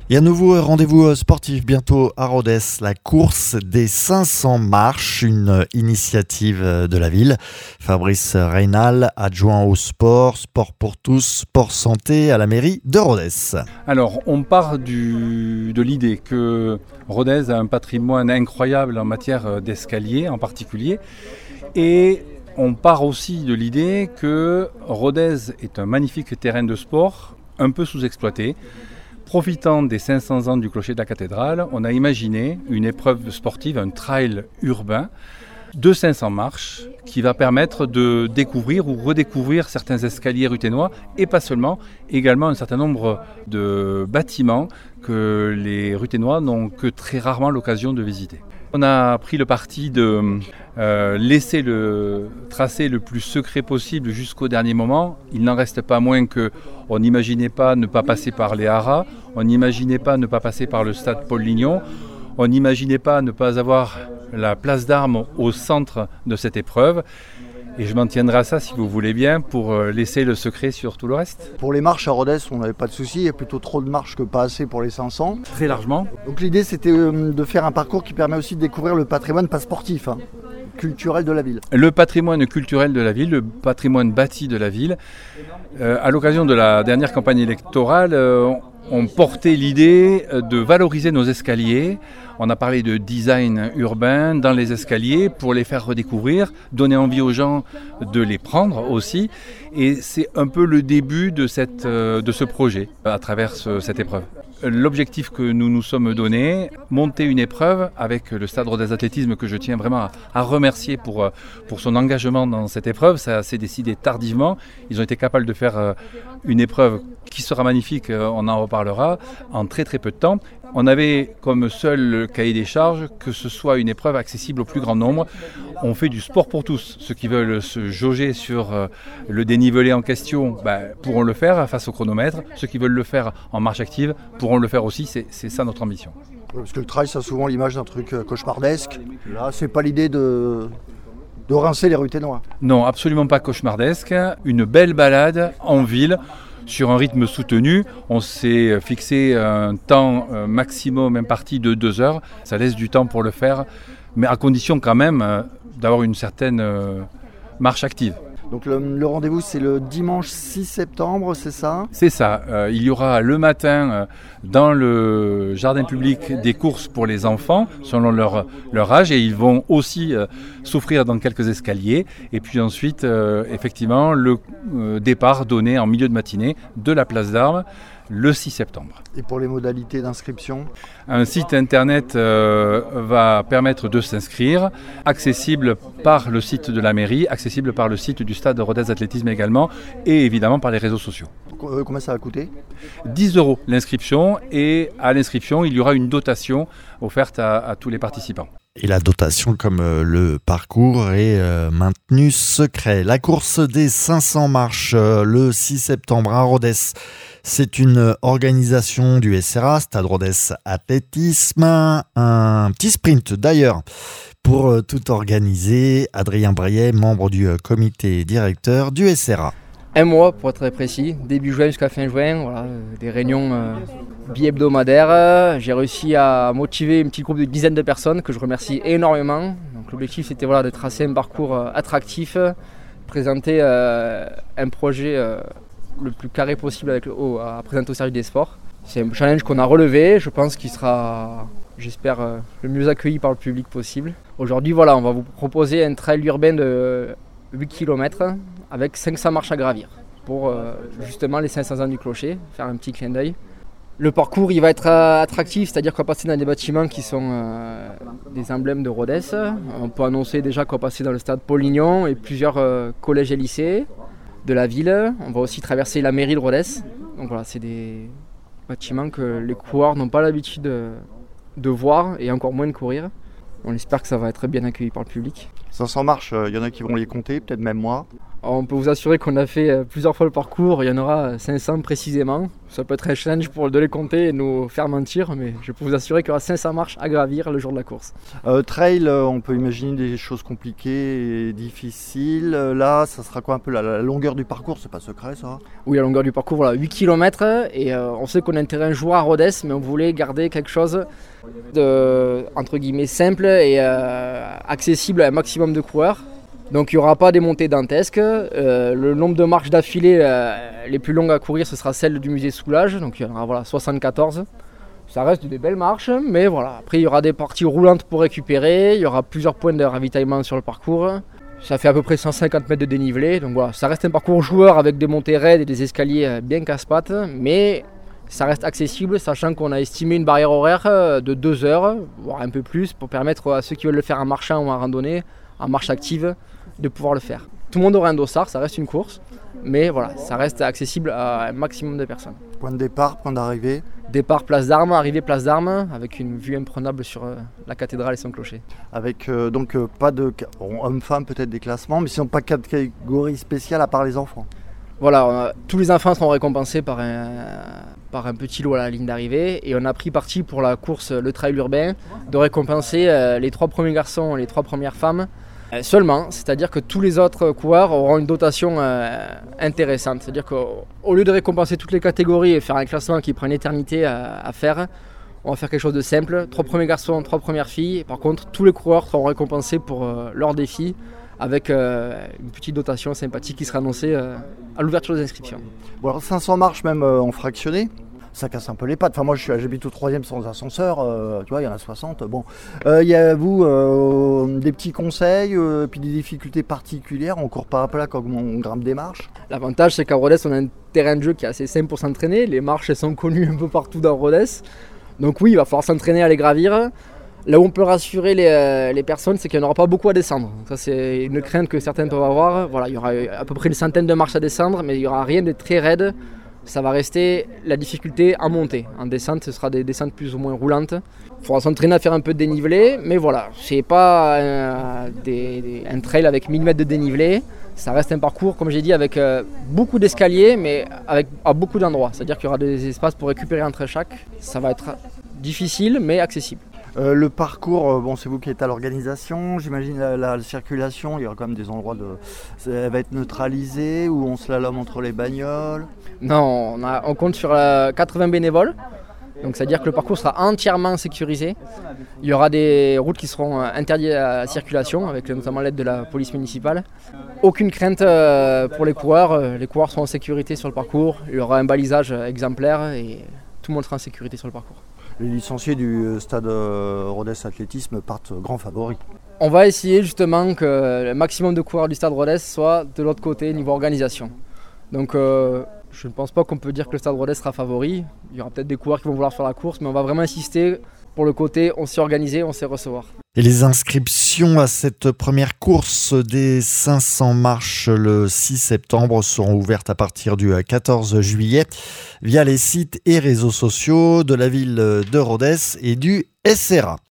Et un nouveau rendez-vous sportif bientôt à Rodez, la course des 500 marches, une initiative de la ville. Fabrice Reynal, adjoint au sport, sport pour tous, sport santé à la mairie de Rodez. Alors, on part de l'idée que Rodez a un patrimoine incroyable en matière d'escalier en particulier. Et on part aussi de l'idée que Rodez est un magnifique terrain de sport, un peu sous-exploité. Profitant des 500 ans du clocher de la cathédrale, on a imaginé une épreuve sportive, un trail urbain de 500 marches qui va permettre de découvrir ou redécouvrir certains escaliers ruthénois et pas seulement, également un certain nombre de bâtiments que les ruthénois n'ont que très rarement l'occasion de visiter. On a pris le parti de laisser le tracé le plus secret possible jusqu'au dernier moment. Il n'en reste pas moins qu'on n'imaginait pas ne pas passer par les haras, on n'imaginait pas ne pas passer par le stade Paul-Lignon, on n'imaginait pas ne pas avoir la place d'Armes au centre de cette épreuve. Et je m'en tiendrai à ça, si vous voulez bien, pour laisser le secret sur tout le reste. Pour les marches à Rodez, on n'avait pas de soucis. Il y a plutôt trop de marches que pas assez pour les 500. Très largement. Donc l'idée, c'était de faire un parcours qui permet aussi de découvrir le patrimoine, pas sportif, culturel de la ville. Le patrimoine culturel de la ville, le patrimoine bâti de la ville. À l'occasion de la dernière campagne électorale, on portait l'idée de valoriser nos escaliers. On a parlé de design urbain dans les escaliers pour les faire redécouvrir, donner envie aux gens de les prendre aussi. Et c'est un peu le début de ce projet à travers cette épreuve. L'objectif que nous nous sommes donné, monter une épreuve avec le Stade Rodez Athlétisme que je tiens vraiment à remercier pour son engagement dans cette épreuve. Ça s'est décidé tardivement. Ils ont été capables de faire une épreuve qui sera magnifique, on en reparlera, en très très peu de temps. On avait comme seul cahier des charges que ce soit une épreuve accessible au plus grand nombre. On fait du sport pour tous. Ceux qui veulent se jauger sur le dénivelé en question pourront le faire face au chronomètre. Ceux qui veulent le faire en marche active pourront le faire aussi. C'est ça notre ambition. Parce que le trail, ça a souvent l'image d'un truc cauchemardesque. Là, c'est pas l'idée de rincer les ruthénois. Non, absolument pas cauchemardesque. Une belle balade en ville. Sur un rythme soutenu, on s'est fixé un temps maximum imparti de 2 heures. Ça laisse du temps pour le faire, mais à condition quand même d'avoir une certaine marche active. Donc le rendez-vous, c'est le dimanche 6 septembre, c'est ça ? C'est ça. Il y aura le matin dans le jardin public des courses pour les enfants, selon leur âge, et ils vont aussi souffrir dans quelques escaliers. Et puis ensuite, effectivement, le départ donné en milieu de matinée de la place d'Armes, le 6 septembre. Et pour les modalités d'inscription ? Un site internet va permettre de s'inscrire, accessible par le site de la mairie, accessible par le site du Stade Rodez Athlétisme également, et évidemment par les réseaux sociaux. Combien ça va coûter ? 10 € l'inscription, et à l'inscription, il y aura une dotation offerte à tous les participants. Et la dotation, comme le parcours, est maintenue secret. La course des 500 marches le 6 septembre à Rodez, c'est une organisation du SRA, Stade Rodez Athlétisme. Un petit sprint d'ailleurs pour tout organiser. Adrien Briet, membre du comité directeur du SRA. Un mois pour être très précis, début juin jusqu'à fin juin, voilà, des réunions bi-hebdomadaires. J'ai réussi à motiver une petite groupe de dizaines de personnes que je remercie énormément. Donc, l'objectif c'était de tracer un parcours attractif, présenter un projet le plus carré possible à présenter au service des sports. C'est un challenge qu'on a relevé, je pense qu'il sera, j'espère, le mieux accueilli par le public possible. Aujourd'hui, on va vous proposer un trail urbain de 8 km avec 500 marches à gravir pour justement les 500 ans du clocher, faire un petit clin d'œil. Le parcours il va être attractif, c'est-à-dire qu'on va passer dans des bâtiments qui sont des emblèmes de Rodez. On peut annoncer déjà qu'on va passer dans le stade Paul-Lignon et plusieurs collèges et lycées de la ville. On va aussi traverser la mairie de Rodez. Donc voilà, c'est des bâtiments que les coureurs n'ont pas l'habitude de voir et encore moins de courir. On espère que ça va être bien accueilli par le public. 500 marches, il y en a qui vont les compter, peut-être même moi. On peut vous assurer qu'on a fait plusieurs fois le parcours, il y en aura 500 précisément. Ça peut être un challenge de les compter et nous faire mentir, mais je peux vous assurer qu'il y aura 500 marches à gravir le jour de la course. Trail, on peut imaginer des choses compliquées et difficiles. Là, ça sera quoi un peu la longueur du parcours? C'est pas secret ça? Oui, la longueur du parcours, voilà, 8 km. Et on sait qu'on a un terrain joueur à Rodez, mais on voulait garder quelque chose de, entre guillemets, simple et accessible à un maximum de coureurs. Donc il n'y aura pas des montées dantesques. Le nombre de marches d'affilée les plus longues à courir, ce sera celle du musée Soulage. Donc il y en aura 74. Ça reste des belles marches, mais voilà. Après il y aura des parties roulantes pour récupérer. Il y aura plusieurs points de ravitaillement sur le parcours. Ça fait à peu près 150 mètres de dénivelé. Donc voilà, ça reste un parcours joueur avec des montées raides et des escaliers bien casse-pattes. Mais ça reste accessible, sachant qu'on a estimé une barrière horaire de 2 heures, voire un peu plus, pour permettre à ceux qui veulent le faire en marchant ou en randonnée, en marche active, de pouvoir le faire. Tout le monde aura un dossard, ça reste une course, mais voilà, ça reste accessible à un maximum de personnes. Point de départ, point d'arrivée? Départ, place d'Armes, arrivée, place d'Armes, avec une vue imprenable sur la cathédrale et son clocher. Avec pas de... Bon, hommes-femmes peut-être des classements, mais sinon pas de catégorie spéciale à part les enfants. Voilà, tous les enfants seront récompensés par un petit lot à la ligne d'arrivée, et on a pris parti pour la course, le trail urbain, de récompenser les 3 premiers garçons et les 3 premières femmes seulement, c'est-à-dire que tous les autres coureurs auront une dotation intéressante. C'est-à-dire qu'au lieu de récompenser toutes les catégories et faire un classement qui prend une éternité à faire, on va faire quelque chose de simple. 3 premiers garçons, 3 premières filles. Par contre, tous les coureurs seront récompensés pour leur défi avec une petite dotation sympathique qui sera annoncée à l'ouverture des inscriptions. Bon, alors 500 marches même en fractionné, ça casse un peu les pattes. Enfin, moi, j'habite au 3e sans ascenseur, tu vois, il y en a 60. Bon, y a des petits conseils, puis des difficultés particulières. On court pas à plat quand on grimpe des marches. L'avantage, c'est qu'à Rodez, on a un terrain de jeu qui est assez simple pour s'entraîner. Les marches, elles sont connues un peu partout dans Rodez. Donc oui, il va falloir s'entraîner à les gravir. Là où on peut rassurer les personnes, c'est qu'il n'y en aura pas beaucoup à descendre. Ça, c'est une crainte que certains peuvent avoir. Voilà, il y aura à peu près une centaine de marches à descendre, mais il n'y aura rien de très raide. Ça va rester la difficulté à monter. En descente, ce sera des descentes plus ou moins roulantes. Il faudra s'entraîner à faire un peu de dénivelé, mais voilà, c'est pas un trail avec 1000 mètres de dénivelé. Ça reste un parcours, comme j'ai dit, avec beaucoup d'escaliers, mais à beaucoup d'endroits. C'est-à-dire qu'il y aura des espaces pour récupérer entre chaque. Ça va être difficile, mais accessible. Le parcours, c'est vous qui êtes à l'organisation, j'imagine la circulation, il y aura quand même des endroits elle va être neutralisée ou on slalom entre les bagnoles? Non, on compte sur 80 bénévoles, donc c'est-à-dire que le parcours sera entièrement sécurisé. Il y aura des routes qui seront interdites à la circulation, avec notamment l'aide de la police municipale. Aucune crainte pour les coureurs seront en sécurité sur le parcours, il y aura un balisage exemplaire et tout le monde sera en sécurité sur le parcours. Les licenciés du stade Rodez Athlétisme partent grands favoris. On va essayer justement que le maximum de coureurs du stade Rodez soit de l'autre côté niveau organisation. Donc je ne pense pas qu'on peut dire que le stade Rodez sera favori. Il y aura peut-être des coureurs qui vont vouloir faire la course, mais on va vraiment insister pour le côté on sait organiser, on sait recevoir. Et les inscriptions à cette première course des 500 marches le 6 septembre seront ouvertes à partir du 14 juillet via les sites et réseaux sociaux de la ville de Rodez et du SRA.